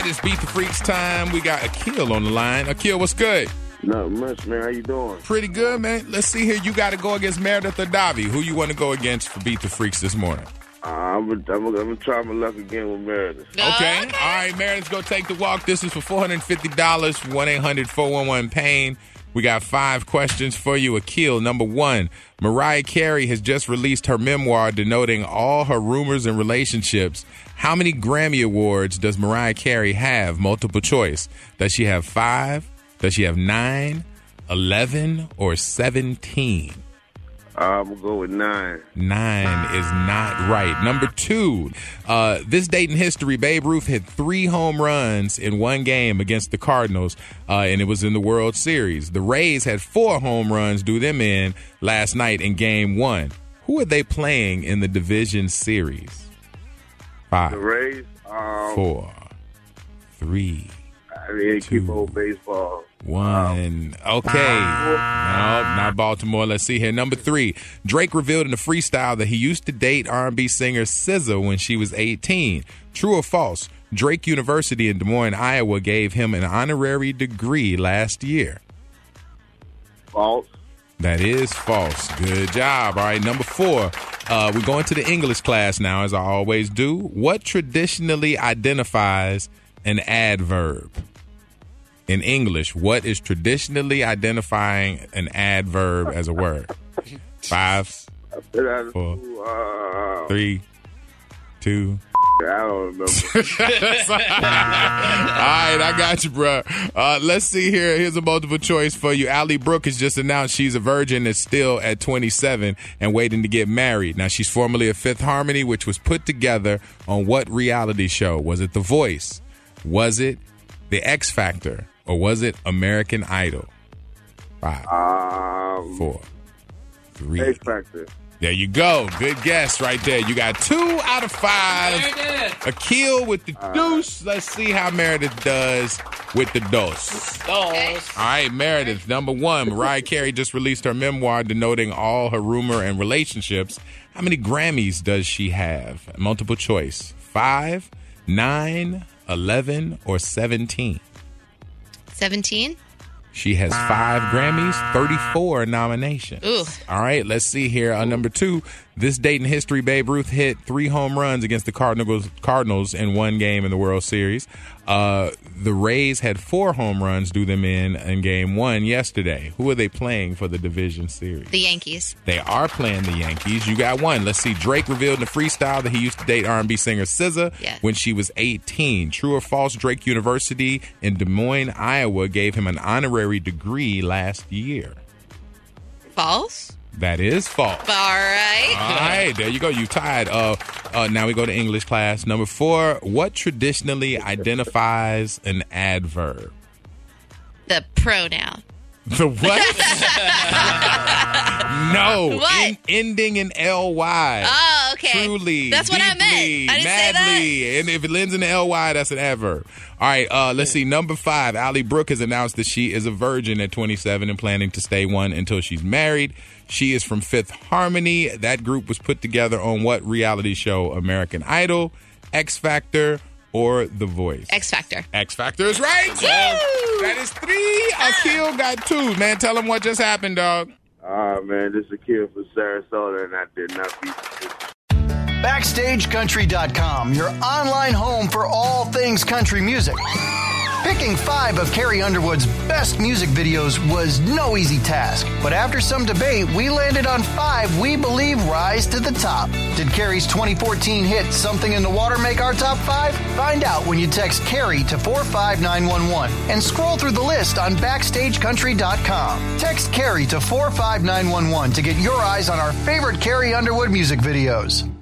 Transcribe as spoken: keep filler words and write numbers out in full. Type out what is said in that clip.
right, it's Beat the Freaks time. We got Akil on the line. Akil, what's good? Not much, man. How you doing? Pretty good, man. Let's see here. You got to go against Meredith or Davi. Who you want to go against for Beat the Freaks this morning? Uh, I'm going to try my luck again with Meredith. Okay. okay. All right, Meredith's going to take the walk. This is for four hundred fifty dollars, one eight hundred four one one pain. We got five questions for you. Akil, number one, Mariah Carey has just released her memoir denoting all her rumors and relationships. How many Grammy Awards does Mariah Carey have? Multiple choice. Does she have five? Does she have nine, eleven, or seventeen? Uh, I'm going to go with nine. Nine is not right. Number two, uh, this date in history, Babe Ruth hit three home runs in one game against the Cardinals, uh, and it was in the World Series. The Rays had four home runs do them in last night in game one. Who are they playing in the division series? Five. The Rays? Um, four. Three. I mean, two, keep old baseball. One. Okay. No, not Baltimore. Let's see here. Number three. Drake revealed in a freestyle that he used to date R and B singer S Z A when she was eighteen. True or false? Drake University in Des Moines, Iowa gave him an honorary degree last year. False. That is false. Good job. All right, number four. Uh, we're going to the English class now, as I always do. What traditionally identifies an adverb? In English, what is traditionally identifying an adverb as a word? Five, four, three, two. I don't remember. All right, I got you, bro. Uh, let's see here. Here's a multiple choice for you. Allie Brooke has just announced she's a virgin and still at twenty-seven and waiting to get married. Now, she's formerly of Fifth Harmony, which was put together on what reality show? Was it The Voice? Was it The X Factor? Or was it American Idol? Five, um, four, three. X Factor. There you go. Good guess right there. You got two out of five. Akil with the deuce. Let's see how Meredith does with the dose. Okay. All right, Meredith, number one. Mariah Carey just released her memoir denoting all her rumor and relationships. How many Grammys does she have? Multiple choice. Five, nine, eleven, or seventeen? seventeen? She has five Grammys, thirty-four nominations. Ooh. All right, let's see here. Uh, number two, this date in history, Babe Ruth hit three home runs against the Cardinals, Cardinals in one game in the World Series. Uh, the Rays had four home runs do them in in game one yesterday. Who are they playing for the division series? The Yankees. They are playing the Yankees. You got one. Let's see. Drake revealed in a freestyle that he used to date R and B singer S Z A yeah. when she was eighteen. True or false? Drake University in Des Moines, Iowa gave him an honorary degree last year. False? That is false. All right. All right, there you go. You tied. Uh, uh, now we go to English class. Number four, what traditionally identifies an adverb? The pronoun. The what? No. What? En- ending in L Y. Oh, okay. Truly. That's what I meant. deeply, I didn't say madly. that. And if it ends in an L Y, that's an adverb. All right, uh, let's see. Number five, Allie Brooke has announced that she is a virgin at twenty-seven and planning to stay one until she's married. She is from Fifth Harmony. That group was put together on what reality show? American Idol, X Factor, or The Voice? X Factor. X Factor is right. Woo! That is three. Akil got two. Man, tell him what just happened, dog. Ah, uh, man, this is a kid from Sarasota, and I did not beat this. Backstage Country dot com, your online home for all things country music. Picking five of Carrie Underwood's best music videos was no easy task, but after some debate, we landed on five we believe rise to the top. Did Carrie's twenty fourteen hit Something in the Water make our top five? Find out when you text Carrie to four five nine one one and scroll through the list on Backstage Country dot com. Text Carrie to four five nine one one to get your eyes on our favorite Carrie Underwood music videos.